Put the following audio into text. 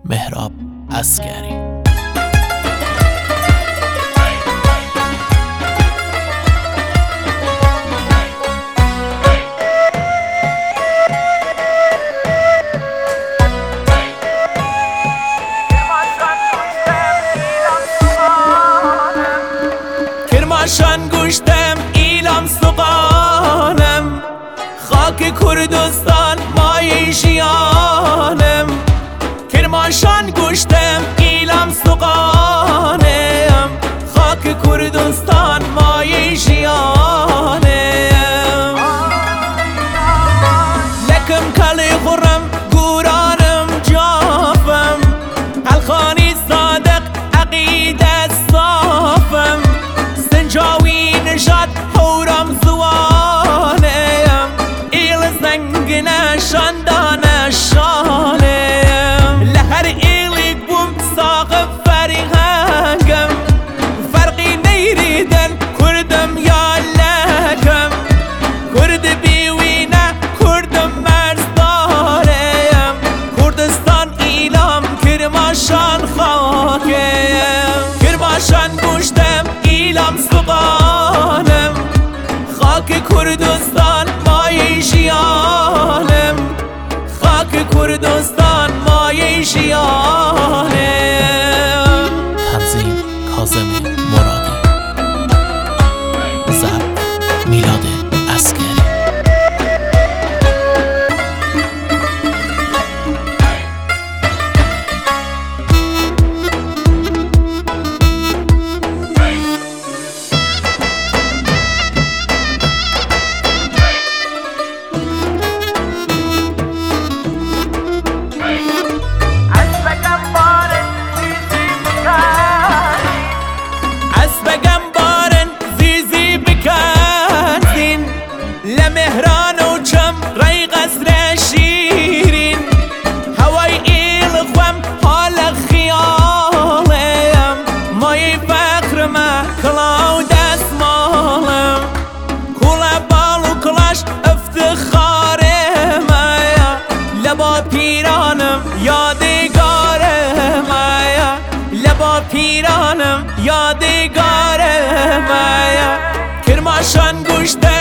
مهراب عسگری. کرماشان گوشتم ایلام سقانم، خاک کردستان مایه ژیانم. کرماشان گوشتم ایلام سقانم، خاک کردستان مایه ژیانم. لکم کلی خورم گورانم جافم، الخانی صادق عقیده صافم. سنجاوی نشاد هورم زوانم، ایل زنگ نشاندان شانم. لهر ایلی بوم ساق فریغنگم، فرقی نیریدن کردم یا لکم. کرد بیوینه کردم مرز دارم، کردستان ایلام کرماشان خاکم. کرماشان گوشتم ایلام سقانم، خاک کردستان مایه ژیانم. خاک کردستان مایه ژیانم. تنظیم کاظم مرادی. ضبط میلاد عسگری. لمهران و چم رای قصر شیرین، هوای ایل خوام حال خیالم. مای فخر ما کلا و دستمالم، کولا بال و کلاش افتخار مایا. لبا پیرانم یادگار مایا، لبا پیرانم یادگار مایا. کرماشان گوشت